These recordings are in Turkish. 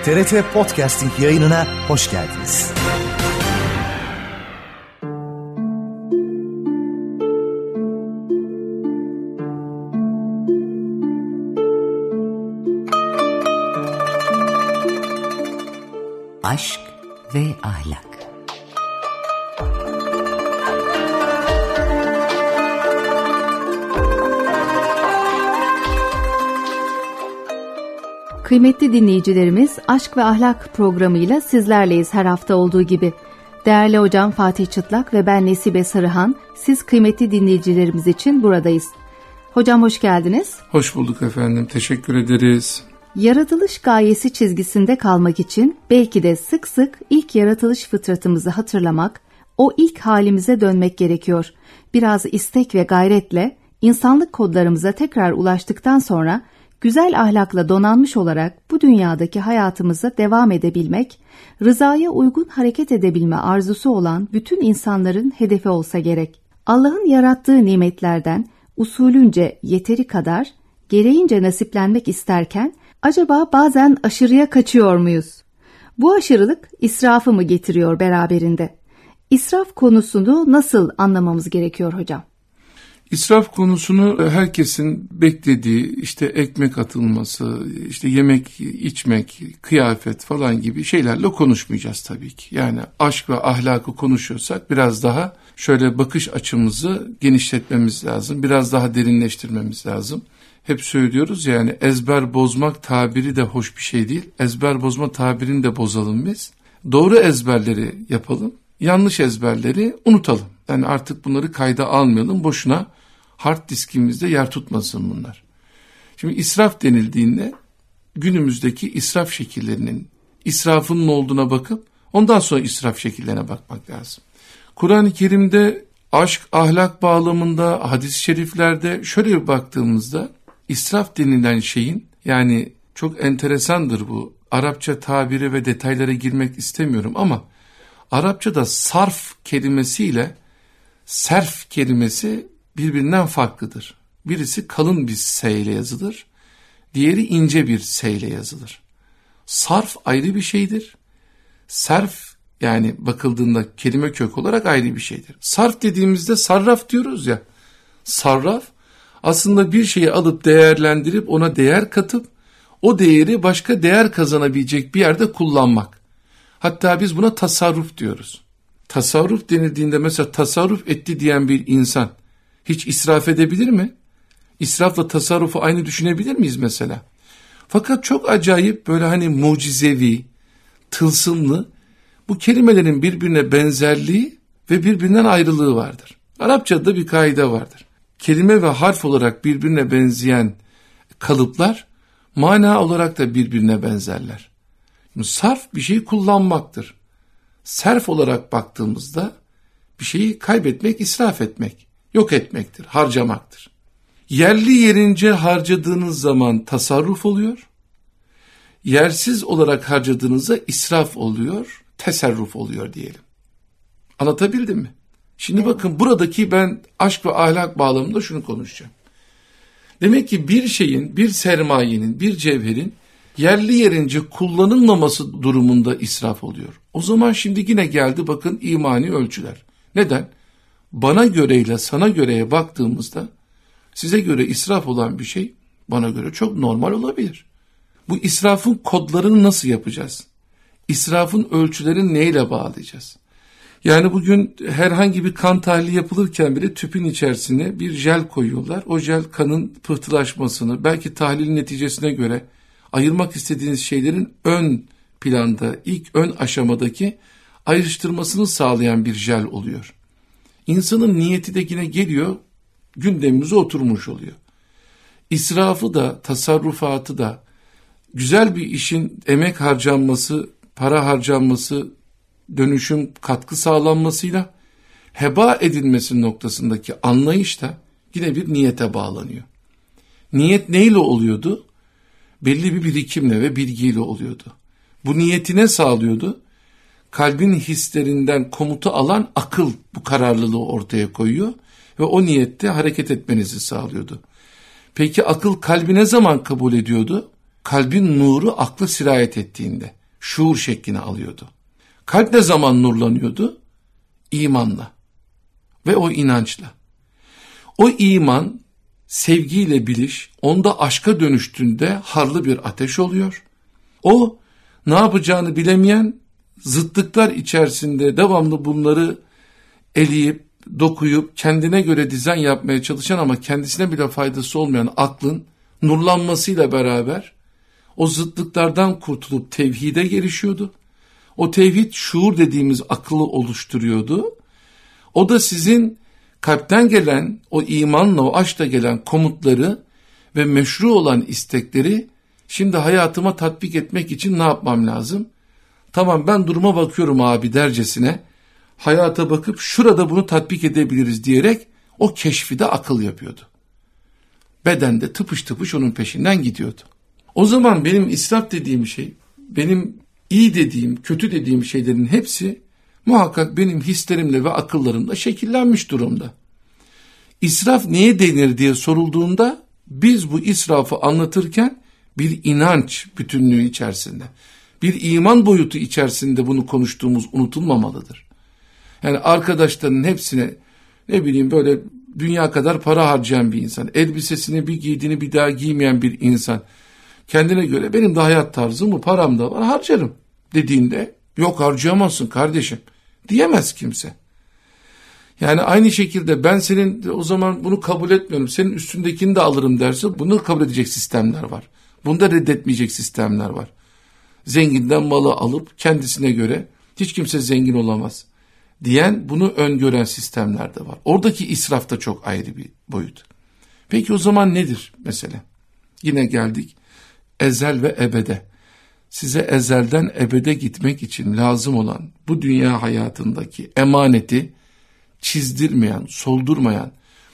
TRT Podcasting yayınına hoş geldiniz. Aşk ve ahlak. Kıymetli dinleyicilerimiz, Aşk ve Ahlak programıyla sizlerleyiz her hafta olduğu gibi. Değerli hocam Fatih Çıtlak ve ben Nesibe Sarıhan, siz kıymetli dinleyicilerimiz için buradayız. Hocam hoş geldiniz. Hoş bulduk efendim, teşekkür ederiz. Yaratılış gayesi çizgisinde kalmak için belki de sık sık ilk yaratılış fıtratımızı hatırlamak, o ilk halimize dönmek gerekiyor. Biraz istek ve gayretle insanlık kodlarımıza tekrar ulaştıktan sonra güzel ahlakla donanmış olarak bu dünyadaki hayatımıza devam edebilmek, rızaya uygun hareket edebilme arzusu olan bütün insanların hedefi olsa gerek. Allah'ın yarattığı nimetlerden usulünce yeteri kadar, gereğince nasiplenmek isterken acaba bazen aşırıya kaçıyor muyuz? Bu aşırılık israfı mı getiriyor beraberinde? İsraf konusunu nasıl anlamamız gerekiyor hocam? İsraf konusunu herkesin beklediği, işte ekmek atılması, işte yemek, içmek, kıyafet falan gibi şeylerle konuşmayacağız tabii ki. Yani aşk ve ahlakı konuşuyorsak biraz daha şöyle bakış açımızı genişletmemiz lazım, biraz daha derinleştirmemiz lazım. Hep söylüyoruz yani ezber bozmak tabiri de hoş bir şey değil. Ezber bozma tabirini de bozalım biz. Doğru ezberleri yapalım, yanlış ezberleri unutalım. Yani artık bunları kayda almayalım, boşuna hard diskimizde yer tutmasın bunlar. Şimdi israf denildiğinde günümüzdeki israf şekillerinin, israfının olduğuna bakıp ondan sonra israf şekillerine bakmak lazım. Kur'an-ı Kerim'de aşk, ahlak bağlamında, hadis-i şeriflerde şöyle bir baktığımızda israf denilen şeyin, yani çok enteresandır bu. Arapça tabiri ve detaylara girmek istemiyorum ama Arapçada sarf kelimesiyle serf kelimesi birbirinden farklıdır. Birisi kalın bir S ile yazılır, diğeri ince bir S ile yazılır. Sarf ayrı bir şeydir. Serf yani bakıldığında kelime kök olarak ayrı bir şeydir. Sarf dediğimizde sarraf diyoruz ya. Sarraf aslında bir şeyi alıp değerlendirip ona değer katıp o değeri başka değer kazanabilecek bir yerde kullanmak. Hatta biz buna tasarruf diyoruz. Tasarruf denildiğinde mesela tasarruf etti diyen bir insan hiç israf edebilir mi? İsrafla tasarrufu aynı düşünebilir miyiz mesela? Fakat çok acayip böyle hani mucizevi, tılsımlı bu kelimelerin birbirine benzerliği ve birbirinden ayrılığı vardır. Arapçada bir kaide vardır. Kelime ve harf olarak birbirine benzeyen kalıplar mana olarak da birbirine benzerler. Sarf bir şeyi kullanmaktır. Serf olarak baktığımızda bir şeyi kaybetmek, israf etmek, yok etmektir, harcamaktır. Yerli yerince harcadığınız zaman tasarruf oluyor. Yersiz olarak harcadığınızda israf oluyor, teserruf oluyor diyelim. Anlatabildim mi? Şimdi bakın buradaki ben aşk ve ahlak bağlamında şunu konuşacağım. Demek ki bir şeyin, bir sermayenin, bir cevherin yerli yerince kullanılmaması durumunda israf oluyor. O zaman şimdi yine geldi bakın imani ölçüler. Neden? Bana göreyle sana göreye baktığımızda size göre israf olan bir şey bana göre çok normal olabilir. Bu israfın kodlarını nasıl yapacağız? İsrafın ölçülerini neyle bağlayacağız? Yani bugün herhangi bir kan tahlili yapılırken bile tüpün içerisine bir jel koyuyorlar. O jel kanın pıhtılaşmasını belki tahlilin neticesine göre ayırmak istediğiniz şeylerin ön planda, ilk ön aşamadaki ayrıştırmasını sağlayan bir jel oluyor. İnsanın niyeti de yine geliyor, gündemimize oturmuş oluyor. İsrafı da, tasarrufatı da, güzel bir işin emek harcanması, para harcanması, dönüşüm, katkı sağlanmasıyla heba edilmesi noktasındaki anlayış da yine bir niyete bağlanıyor. Niyet neyle oluyordu? Belli bir birikimle ve bilgiyle oluyordu. Bu niyeti ne sağlıyordu? Kalbin hislerinden komutu alan akıl bu kararlılığı ortaya koyuyor ve o niyette hareket etmenizi sağlıyordu. Peki akıl kalbi ne zaman kabul ediyordu? kalbin nuru akla sirayet ettiğinde şuur şeklini alıyordu. Kalp ne zaman nurlanıyordu? İmanla ve o inançla. O iman sevgiyle biliş, onda aşka dönüştüğünde harlı bir ateş oluyor. O ne yapacağını bilemeyen, zıtlıklar içerisinde devamlı bunları eleyip, dokuyup, kendine göre dizayn yapmaya çalışan ama kendisine bile faydası olmayan aklın nurlanmasıyla beraber o zıtlıklardan kurtulup tevhide gelişiyordu. O tevhid şuur dediğimiz akıllı oluşturuyordu. O da sizin kalpten gelen o imanla, o aşkla gelen komutları ve meşru olan istekleri şimdi hayatıma tatbik etmek için ne yapmam lazım? Tamam, ben duruma bakıyorum abi dercesine hayata bakıp şurada bunu tatbik edebiliriz diyerek o keşfi de akıl yapıyordu. Beden de tıpış tıpış onun peşinden gidiyordu. O zaman benim israf dediğim şey, benim iyi dediğim, kötü dediğim şeylerin hepsi muhakkak benim hislerimle ve akıllarımla şekillenmiş durumda. İsraf neye denir diye sorulduğunda biz bu israfı anlatırken bir inanç bütünlüğü içerisinde, bir iman boyutu içerisinde bunu konuştuğumuz unutulmamalıdır. Yani arkadaşlarının hepsine ne bileyim böyle dünya kadar para harcayan bir insan, elbisesini bir giydiğini bir daha giymeyen bir insan, kendine göre benim de hayat tarzım bu, param da var, harcarım dediğinde yok harcayamazsın kardeşim diyemez kimse. Yani aynı şekilde ben senin o zaman bunu kabul etmiyorum, senin üstündekini de alırım derse bunu kabul edecek sistemler var. Bunu da reddetmeyecek sistemler var. Zenginden malı alıp kendisine göre hiç kimse zengin olamaz diyen, bunu öngören sistemler de var. Oradaki israf da çok ayrı bir boyut. Peki o zaman nedir mesela? Yine geldik ezel ve ebede. Size ezelden ebede gitmek için lazım olan bu dünya hayatındaki emaneti çizdirmeyen, soldurmayan,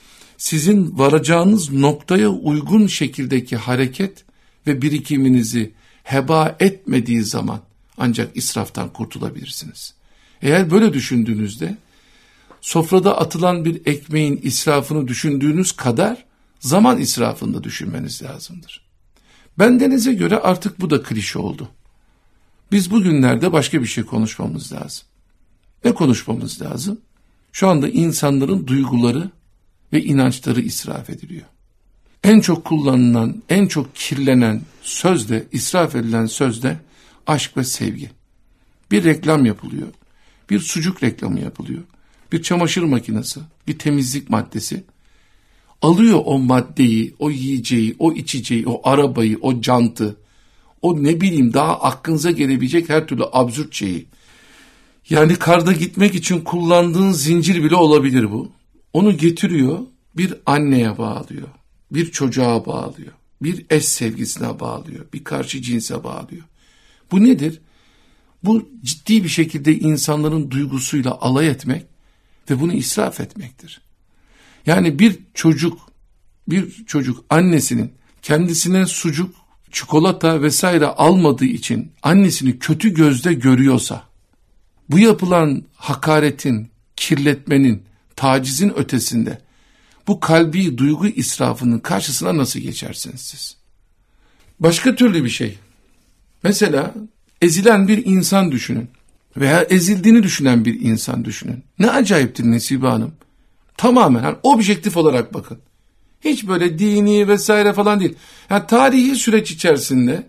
sizin varacağınız noktaya uygun şekildeki hareket ve birikiminizi heba etmediği zaman ancak israftan kurtulabilirsiniz. Eğer böyle düşündüğünüzde sofrada atılan bir ekmeğin israfını düşündüğünüz kadar zaman israfını da düşünmeniz lazımdır. Bendenize göre artık bu da klişe oldu. Biz bugünlerde başka bir şey konuşmamız lazım. Ne konuşmamız lazım? Şu anda insanların duyguları ve inançları israf ediliyor. En çok kullanılan, en çok kirlenen sözde, israf edilen sözde aşk ve sevgi. Bir reklam yapılıyor, bir sucuk reklamı yapılıyor, bir çamaşır makinesi, bir temizlik maddesi. Alıyor o maddeyi, o yiyeceği, o içeceği, o arabayı, o jantı, o ne bileyim daha aklınıza gelebilecek her türlü absürt şeyi. Yani karda gitmek için kullandığın zincir bile olabilir bu. Onu getiriyor, bir anneye bağlıyor, bir çocuğa bağlıyor, bir eş sevgisine bağlıyor, bir karşı cinse bağlıyor. Bu nedir? Bu ciddi bir şekilde insanların duygusuyla alay etmek ve bunu israf etmektir. Yani bir çocuk annesinin kendisine sucuk, çikolata vesaire almadığı için annesini kötü gözle görüyorsa, bu yapılan hakaretin, kirletmenin, tacizin ötesinde bu kalbi duygu israfının karşısına nasıl geçersiniz siz? Başka türlü bir şey. Mesela ezilen bir insan düşünün veya ezildiğini düşünen bir insan düşünün. Ne acayiptir Nesibe Hanım. Tamamen yani objektif olarak bakın. Hiç böyle dini vesaire falan değil. Yani tarihi süreç içerisinde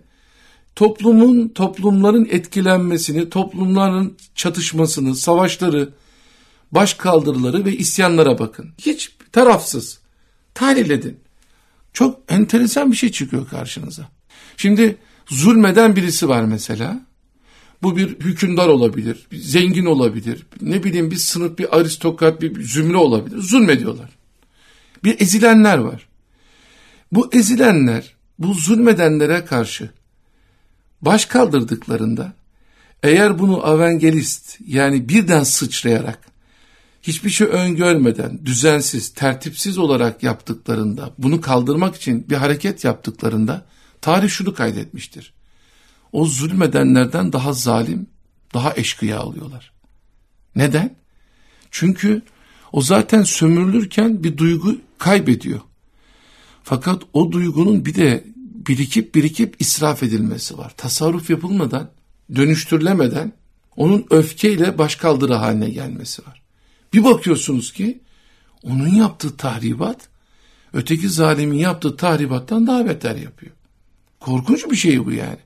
toplumların etkilenmesini, toplumların çatışmasını, savaşları, başkaldırıları ve isyanlara bakın. Hiç tarafsız. Tahlil edin. Çok enteresan bir şey çıkıyor karşınıza. Şimdi zulmeden birisi var mesela. Bu bir hükümdar olabilir, bir zengin olabilir, ne bileyim bir sınıf, bir aristokrat, bir zümre olabilir. Zulmediyorlar. Bir ezilenler var. Bu ezilenler, bu zulmedenlere karşı baş kaldırdıklarında, eğer bunu avangelist yani birden sıçrayarak, hiçbir şey öngörmeden, düzensiz, tertipsiz olarak yaptıklarında, bunu kaldırmak için bir hareket yaptıklarında, tarih şunu kaydetmiştir. O zulmedenlerden daha zalim, daha eşkıya oluyorlar. Neden? Çünkü o zaten sömürülürken bir duygu kaybediyor. Fakat o duygunun bir de birikip israf edilmesi var. Tasarruf yapılmadan, dönüştürülemeden onun öfkeyle başkaldırı haline gelmesi var. Bir bakıyorsunuz ki onun yaptığı tahribat öteki zalimin yaptığı tahribattan daha beter yapıyor. Korkunç bir şey bu yani.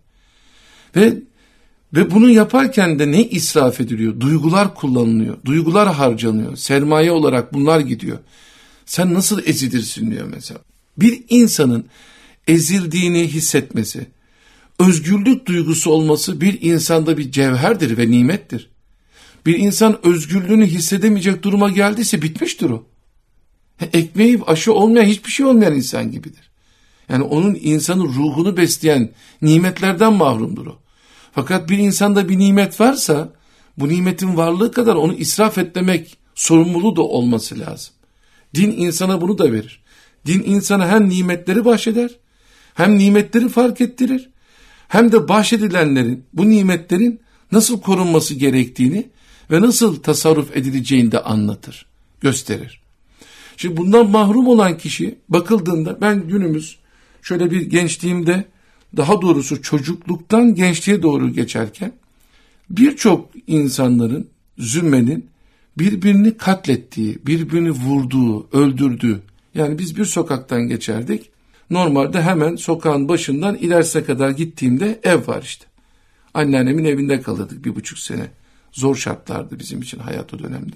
Ve bunu yaparken de ne israf ediliyor? Duygular kullanılıyor. Duygular harcanıyor. Sermaye olarak bunlar gidiyor. Sen nasıl ezilirsin diyor mesela. Bir insanın ezildiğini hissetmesi, özgürlük duygusu olması bir insanda bir cevherdir ve nimettir. Bir insan özgürlüğünü hissedemeyecek duruma geldiyse bitmiştir o. Ekmeği aşı olmayan, hiçbir şey olmayan insan gibidir. Yani onun insanın ruhunu besleyen nimetlerden mahrumdur o. Fakat bir insanda bir nimet varsa bu nimetin varlığı kadar onu israf etmemek sorumluluğu da olması lazım. Din insana bunu da verir. Din insana hem nimetleri bahşeder, hem nimetleri fark ettirir, hem de bahşedilenlerin, bu nimetlerin nasıl korunması gerektiğini ve nasıl tasarruf edileceğini de anlatır, gösterir. Şimdi bundan mahrum olan kişi bakıldığında, ben günümüz şöyle bir gençliğimde, daha doğrusu çocukluktan gençliğe doğru geçerken birçok insanların, zümmenin birbirini katlettiği, birbirini vurduğu, öldürdüğü, yani biz bir sokaktan geçerdik. Normalde hemen sokağın başından ilerisine kadar gittiğimde ev var işte. Anneannemin evinde kalırdık 1,5 sene. Zor şartlardı bizim için hayat o dönemde.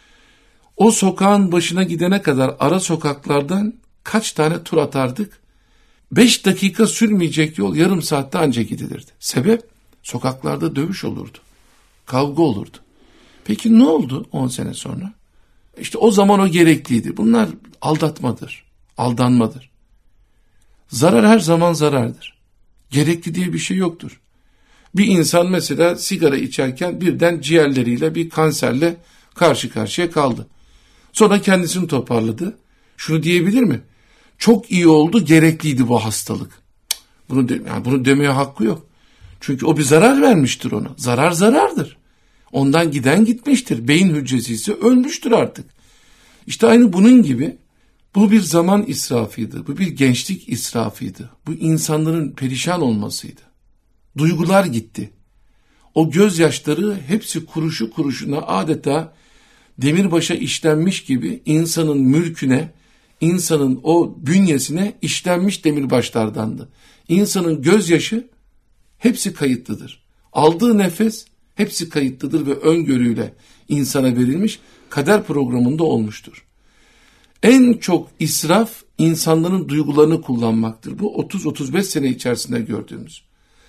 O sokağın başına gidene kadar ara sokaklardan kaç tane tur atardık? 5 dakika sürmeyecek yol yarım saatte anca gidilirdi. Sebep? Sokaklarda dövüş olurdu. Kavga olurdu. Peki ne oldu 10 sene sonra? İşte o zaman o gerekliydi. Bunlar aldatmadır, aldanmadır. Zarar her zaman zarardır. Gerekli diye bir şey yoktur. Bir insan mesela sigara içerken birden ciğerleriyle bir kanserle karşı karşıya kaldı. Sonra kendisini toparladı. Şunu diyebilir mi? Çok iyi oldu, gerekliydi bu hastalık. Bunu demeye hakkı yok. Çünkü o bir zarar vermiştir ona. Zarar zarardır. Ondan giden gitmiştir. Beyin hücresi ise ölmüştür artık. İşte aynı bunun gibi bu bir zaman israfıydı. Bu bir gençlik israfıydı. Bu insanların perişan olmasıydı. Duygular gitti. O gözyaşları hepsi kuruşu kuruşuna adeta demirbaşa işlenmiş gibi insanın mülküne, insanın o bünyesine işlenmiş demirbaşlardandı. İnsanın gözyaşı hepsi kayıtlıdır. Aldığı nefes hepsi kayıtlıdır ve öngörüyle insana verilmiş, kader programında olmuştur. En çok israf insanların duygularını kullanmaktır. Bu 30-35 sene içerisinde gördüğümüz.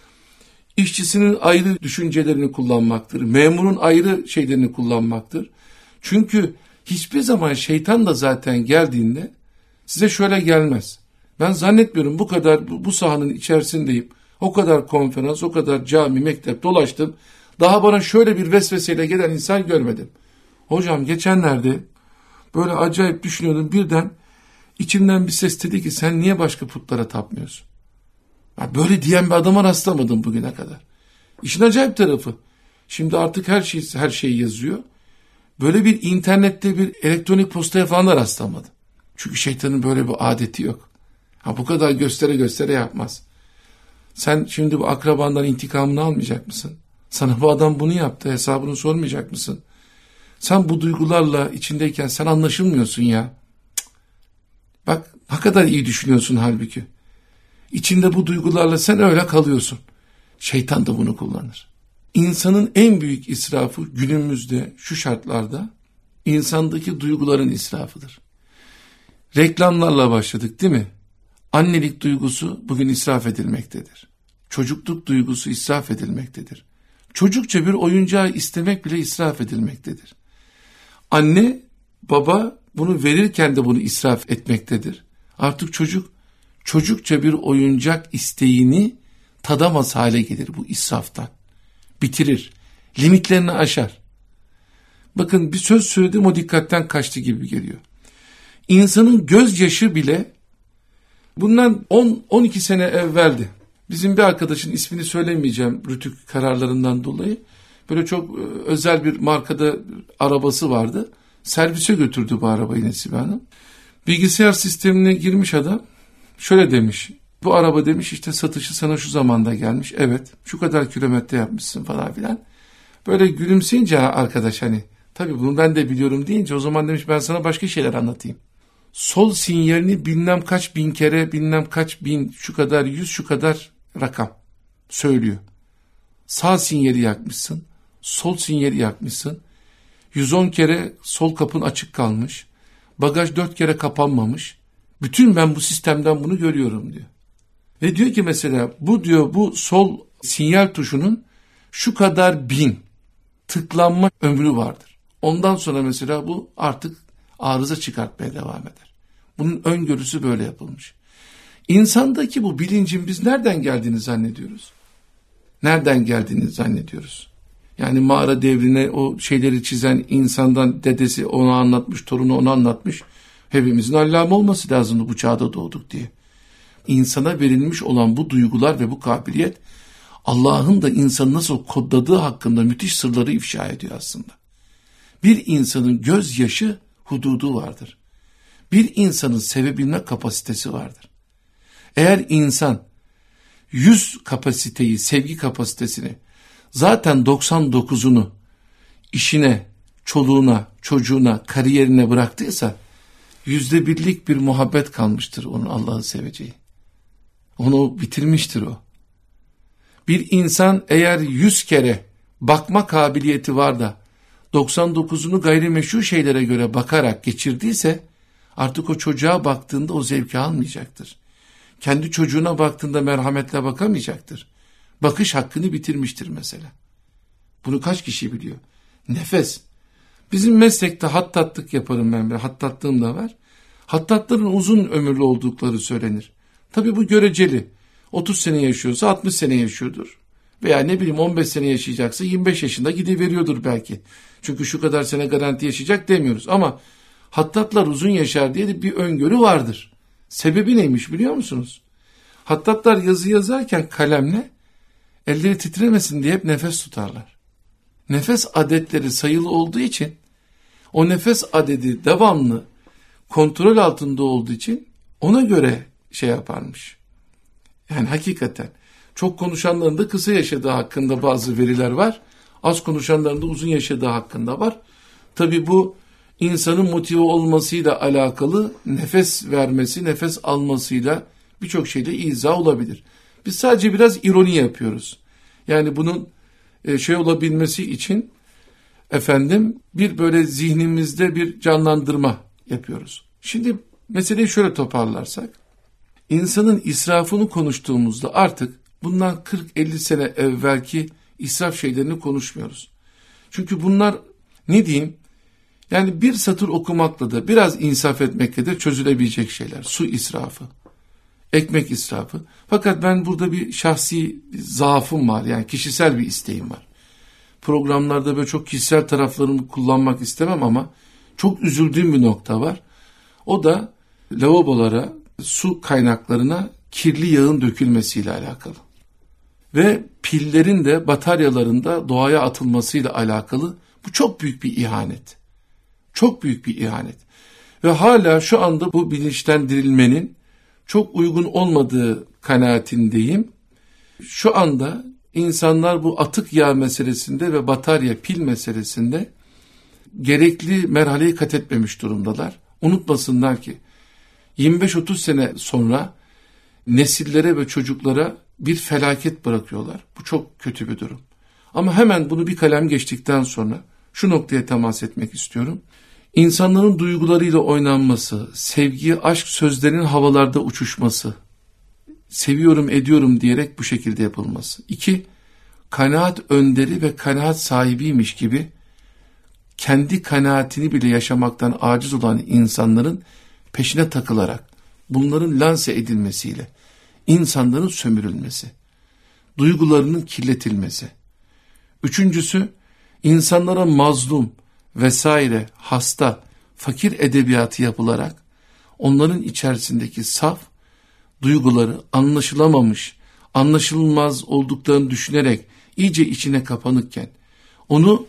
İşçisinin ayrı düşüncelerini kullanmaktır. Memurun ayrı şeylerini kullanmaktır. Çünkü hiçbir zaman şeytan da zaten geldiğinde size şöyle gelmez. Ben zannetmiyorum bu kadar bu sahanın içerisindeyim. O kadar konferans, o kadar cami, mektep dolaştım. Daha bana şöyle bir vesveseyle gelen insan görmedim. Hocam geçenlerde böyle acayip düşünüyordum. Birden içimden bir ses dedi ki sen niye başka putlara tapmıyorsun? Ya böyle diyen bir adama rastlamadım bugüne kadar. İşin acayip tarafı. Şimdi artık her şey yazıyor. Böyle bir internette bir elektronik postaya falan da rastlamadım. Çünkü şeytanın böyle bir adeti yok. Bu kadar göstere yapmaz. Sen şimdi bu akrabandan intikamını almayacak mısın? Sana bu adam bunu yaptı, hesabını sormayacak mısın? Sen bu duygularla içindeyken sen anlaşılmıyorsun ya. Bak ne kadar iyi düşünüyorsun halbuki. İçinde bu duygularla sen öyle kalıyorsun. Şeytan da bunu kullanır. İnsanın en büyük israfı günümüzde şu şartlarda insandaki duyguların israfıdır. Reklamlarla başladık değil mi? Annelik duygusu bugün israf edilmektedir. Çocukluk duygusu israf edilmektedir. Çocukça bir oyuncağı istemek bile israf edilmektedir. Anne, baba bunu verirken de bunu israf etmektedir. Artık çocukça bir oyuncak isteğini tadamaz hale gelir bu israftan. Bitirir, limitlerini aşar. Bakın bir söz söyledim o dikkatten kaçtı gibi geliyor. İnsanın gözyaşı bile bundan 10-12 sene evveldi. Bizim bir arkadaşın ismini söylemeyeceğim Rütük kararlarından dolayı. Böyle çok özel bir markada arabası vardı. Servise götürdü bu arabayı Nesibe Hanım. Bilgisayar sistemine girmiş adam. Şöyle demiş. Bu araba demiş işte satışı sana şu zamanda gelmiş. Evet, şu kadar kilometre yapmışsın falan filan. Böyle gülümseyince arkadaş hani tabii bunu ben de biliyorum deyince o zaman demiş ben sana başka şeyler anlatayım. Sol sinyalini bilmem kaç bin kere bilmem kaç bin şu kadar 100 şu kadar rakam söylüyor. Sağ sinyali yakmışsın, sol sinyali yakmışsın. 110 kere sol kapın açık kalmış. Bagaj 4 kere kapanmamış. Bütün ben bu sistemden bunu görüyorum diyor. Ve diyor ki mesela bu diyor bu sol sinyal tuşunun şu kadar bin tıklanma ömrü vardır. Ondan sonra mesela bu artık arıza çıkartmaya devam eder. Bunun öngörüsü böyle yapılmış. İnsandaki bu bilincin biz nereden geldiğini zannediyoruz? Nereden geldiğini zannediyoruz? Yani mağara devrine o şeyleri çizen insandan dedesi ona anlatmış, torunu ona anlatmış. Hepimizin allame olması lazımdı bu çağda doğduk diye. İnsana verilmiş olan bu duygular ve bu kabiliyet Allah'ın da insanı nasıl kodladığı hakkında müthiş sırları ifşa ediyor aslında. Bir insanın gözyaşı hududu vardır. Bir insanın sevebilme kapasitesi vardır. Eğer insan 100 kapasiteyi, sevgi kapasitesini zaten 99'unu işine, çoluğuna, çocuğuna, kariyerine bıraktıysa %1'lik bir muhabbet kalmıştır onun Allah'ı seveceği. Onu bitirmiştir o. Bir insan eğer 100 kere bakma kabiliyeti var da 99'unu gayrimeşru şeylere göre bakarak geçirdiyse artık o çocuğa baktığında o zevki almayacaktır. Kendi çocuğuna baktığında merhametle bakamayacaktır. Bakış hakkını bitirmiştir mesela. Bunu kaç kişi biliyor? Nefes. Bizim meslekte hattatlık yaparım ben. Hattatlığım da var. Hattatların uzun ömürlü oldukları söylenir. Tabii bu göreceli. 30 sene yaşıyorsa 60 sene yaşıyordur. Veya ne bileyim 15 sene yaşayacaksa 25 yaşında gidiveriyordur belki. Çünkü şu kadar sene garanti yaşayacak demiyoruz. Ama hattatlar uzun yaşar diye de bir öngörü vardır. Sebebi neymiş biliyor musunuz? Hattatlar yazı yazarken kalemle elleri titremesin diye hep nefes tutarlar. Nefes adetleri sayılı olduğu için o nefes adedi devamlı kontrol altında olduğu için ona göre şey yaparmış. Yani hakikaten çok konuşanların da kısa yaşadığı hakkında bazı veriler var. Az konuşanların da uzun yaşadığı hakkında var. Tabii bu insanın motive olmasıyla alakalı, nefes vermesi, nefes almasıyla birçok şeyle izah olabilir. Biz sadece biraz ironi yapıyoruz. Yani bunun şey olabilmesi için bir böyle zihnimizde bir canlandırma yapıyoruz. Şimdi meseleyi şöyle toparlarsak, insanın israfını konuştuğumuzda artık bundan 40-50 sene evvelki israf şeylerini konuşmuyoruz. Çünkü bunlar ne diyeyim, yani bir satır okumakla da biraz insaf etmekle de çözülebilecek şeyler. Su israfı, ekmek israfı. Fakat ben burada bir şahsi zaafım var, yani kişisel bir isteğim var. Programlarda böyle çok kişisel taraflarımı kullanmak istemem ama çok üzüldüğüm bir nokta var. O da lavabolara, su kaynaklarına kirli yağın dökülmesiyle alakalı. Ve pillerin de bataryalarında doğaya atılmasıyla alakalı. Bu çok büyük bir ihanet. Çok büyük bir ihanet. Ve hala şu anda bu bilinçlendirilmenin çok uygun olmadığı kanaatindeyim. Şu anda insanlar bu atık yağ meselesinde ve batarya pil meselesinde gerekli merhaleyi kat etmemiş durumdalar. Unutmasınlar ki 25-30 sene sonra nesillere ve çocuklara bir felaket bırakıyorlar. Bu çok kötü bir durum. Ama hemen bunu bir kalem geçtikten sonra şu noktaya temas etmek istiyorum. İnsanların duygularıyla oynanması, sevgi, aşk sözlerinin havalarda uçuşması, seviyorum, ediyorum diyerek bu şekilde yapılması. 2, kanaat önderi ve kanaat sahibiymiş gibi kendi kanaatini bile yaşamaktan aciz olan insanların peşine takılarak bunların lanse edilmesiyle insanların sömürülmesi, duygularının kirletilmesi. 3. insanlara mazlum vesaire, hasta, fakir edebiyatı yapılarak onların içerisindeki saf duyguları anlaşılamamış, anlaşılmaz olduklarını düşünerek iyice içine kapanıkken, onu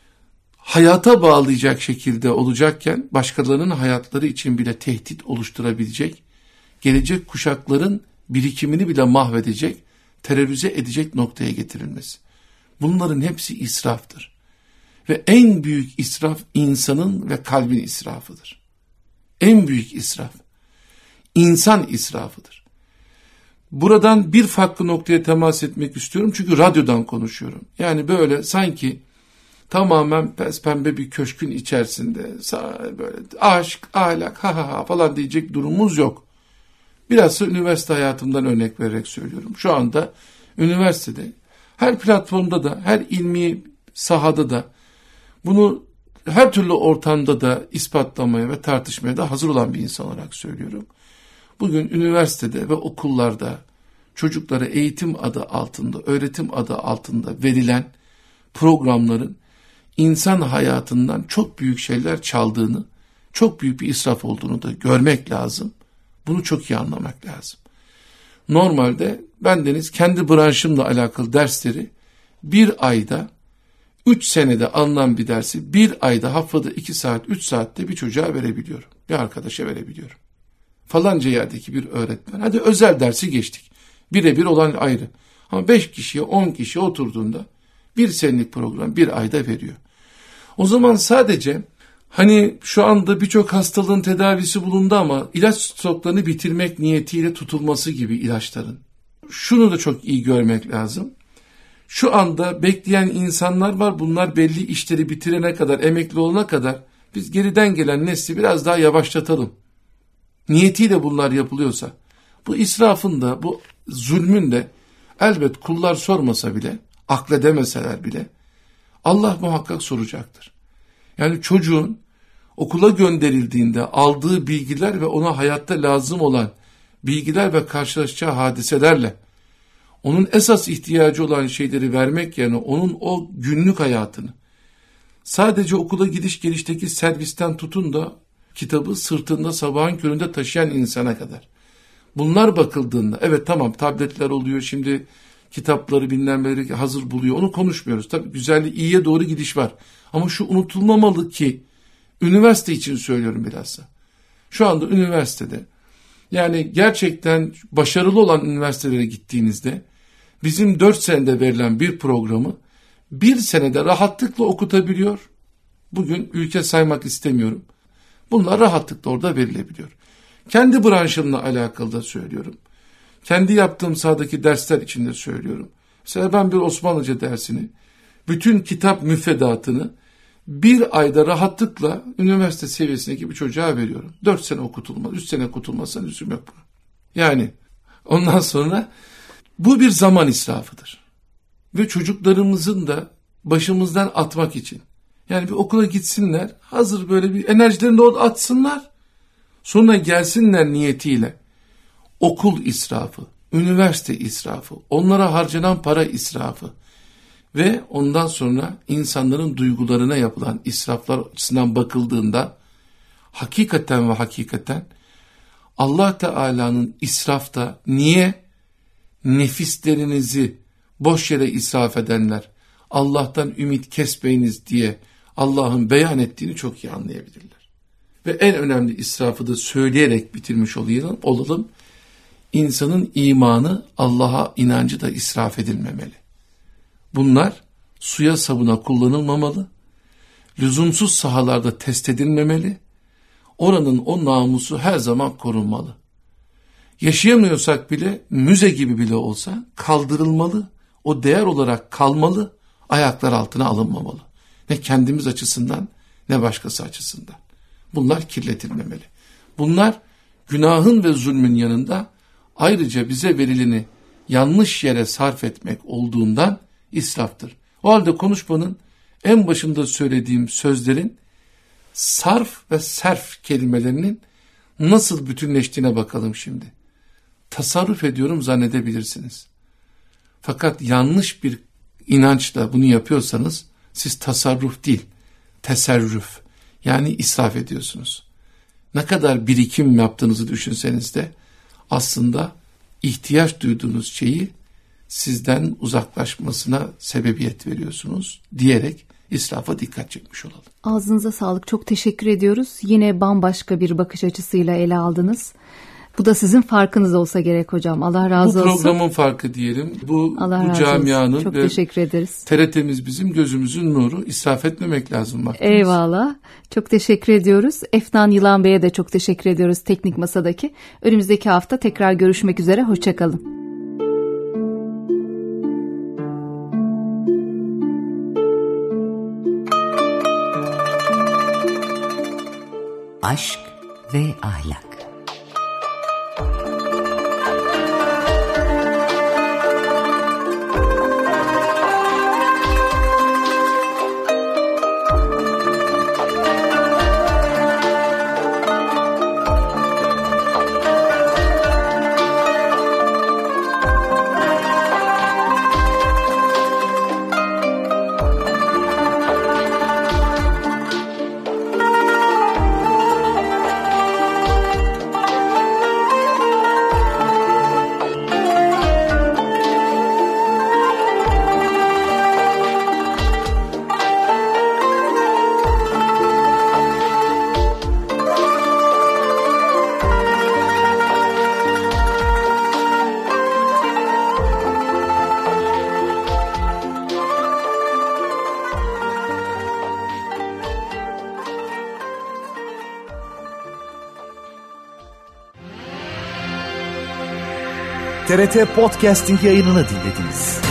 hayata bağlayacak şekilde olacakken başkalarının hayatları için bile tehdit oluşturabilecek, gelecek kuşakların birikimini bile mahvedecek, terörize edecek noktaya getirilmesi. Bunların hepsi israftır. Ve en büyük israf insanın ve kalbin israfıdır. En büyük israf insan israfıdır. Buradan bir farklı noktaya temas etmek istiyorum çünkü radyodan konuşuyorum. Yani böyle sanki tamamen pembe bir köşkün içerisinde böyle aşk, ahlak, ha falan diyecek durumumuz yok. Bilhassa üniversite hayatımdan örnek vererek söylüyorum. Şu anda üniversitede her platformda da, her ilmi sahada da bunu her türlü ortamda da ispatlamaya ve tartışmaya da hazır olan bir insan olarak söylüyorum. Bugün üniversitede ve okullarda çocuklara eğitim adı altında, öğretim adı altında verilen programların insan hayatından çok büyük şeyler çaldığını, çok büyük bir israf olduğunu da görmek lazım. Bunu çok iyi anlamak lazım. Normalde bendeniz kendi branşımla alakalı dersleri bir ayda, 3 senede alınan bir dersi bir ayda haftada 2 saat, 3 saatte bir çocuğa verebiliyorum. Bir arkadaşa verebiliyorum. Falanca yerdeki bir öğretmen. Hadi özel dersi geçtik. Birebir olan ayrı. Ama 5 kişiye 10 kişiye oturduğunda bir senelik program bir ayda veriyor. O zaman sadece hani şu anda birçok hastalığın tedavisi bulundu ama ilaç stoklarını bitirmek niyetiyle tutulması gibi ilaçların. Şunu da çok iyi görmek lazım. Şu anda bekleyen insanlar var. Bunlar belli işleri bitirene kadar, emekli olana kadar biz geriden gelen nesli biraz daha yavaşlatalım. Niyetiyle bunlar yapılıyorsa, bu israfın da, bu zulmün de elbet kullar sormasa bile, akledemeseler bile Allah muhakkak soracaktır. Yani çocuğun okula gönderildiğinde aldığı bilgiler ve ona hayatta lazım olan bilgiler ve karşılaşacağı hadiselerle onun esas ihtiyacı olan şeyleri vermek yerine onun o günlük hayatını sadece okula gidiş gelişteki servisten tutun da kitabı sırtında sabahın köründe taşıyan insana kadar. Bunlar bakıldığında evet tamam tabletler oluyor şimdi kitapları bilmem hazır buluyor onu konuşmuyoruz. Tabii güzelliği iyiye doğru gidiş var. Ama şu unutulmamalı ki üniversite için söylüyorum bilhassa. Şu anda üniversitede yani gerçekten başarılı olan üniversitelere gittiğinizde bizim 4 senede verilen bir programı 1 senede rahatlıkla okutabiliyor. Bugün ülke saymak istemiyorum. Bunlar rahatlıkla orada verilebiliyor. Kendi branşımla alakalı da söylüyorum. Kendi yaptığım sahadaki dersler için de söylüyorum. Mesela ben bir Osmanlıca dersini, bütün kitap müfredatını bir ayda rahatlıkla üniversite seviyesindeki bir çocuğa veriyorum. 4 sene okutulmaz, 3 sene okutulmazsa lüzum yok buna. Yani ondan sonra bu bir zaman israfıdır. Ve çocuklarımızın da başımızdan atmak için. Yani bir okula gitsinler, hazır böyle bir enerjilerini de atsınlar. Sonra gelsinler niyetiyle. Okul israfı, üniversite israfı, onlara harcanan para israfı ve ondan sonra insanların duygularına yapılan israflar açısından bakıldığında hakikaten ve hakikaten Allah Teala'nın israfta niye nefislerinizi boş yere israf edenler Allah'tan ümit kesmeyiniz diye Allah'ın beyan ettiğini çok iyi anlayabilirler. Ve en önemli israfı da söyleyerek bitirmiş olalım. İnsanın imanı, Allah'a inancı da israf edilmemeli. Bunlar suya sabuna kullanılmamalı, lüzumsuz sahalarda test edilmemeli, oranın o namusu her zaman korunmalı. Yaşayamıyorsak bile müze gibi bile olsa kaldırılmalı, o değer olarak kalmalı, ayaklar altına alınmamalı. Ne kendimiz açısından ne başkası açısından. Bunlar kirletilmemeli. Bunlar günahın ve zulmün yanında ayrıca bize verileni yanlış yere sarf etmek olduğundan israftır. O halde konuşmanın en başında söylediğim sözlerin sarf ve serf kelimelerinin nasıl bütünleştiğine bakalım şimdi. Tasarruf ediyorum zannedebilirsiniz. Fakat yanlış bir inançla bunu yapıyorsanız siz tasarruf değil, teserrüf yani israf ediyorsunuz. Ne kadar birikim yaptığınızı düşünseniz de aslında ihtiyaç duyduğunuz şeyi sizden uzaklaşmasına sebebiyet veriyorsunuz diyerek israfa dikkat çekmiş olalım. Ağzınıza sağlık, çok teşekkür ediyoruz. Yine bambaşka bir bakış açısıyla ele aldınız. Bu da sizin farkınız olsa gerek hocam. Allah razı olsun. Bu programın farkı diyelim. Bu camianın olsun. Çok ve teşekkür ederiz. TRT'miz bizim gözümüzün nuru. İsraf etmemek lazım vaktimiz. Eyvallah. Çok teşekkür ediyoruz. Efnan Yılan Bey'e de çok teşekkür ediyoruz Teknik Masa'daki. Önümüzdeki hafta tekrar görüşmek üzere. Hoşça kalın. Aşk ve ahlak. TRT Podcasting yayınını dinlediniz.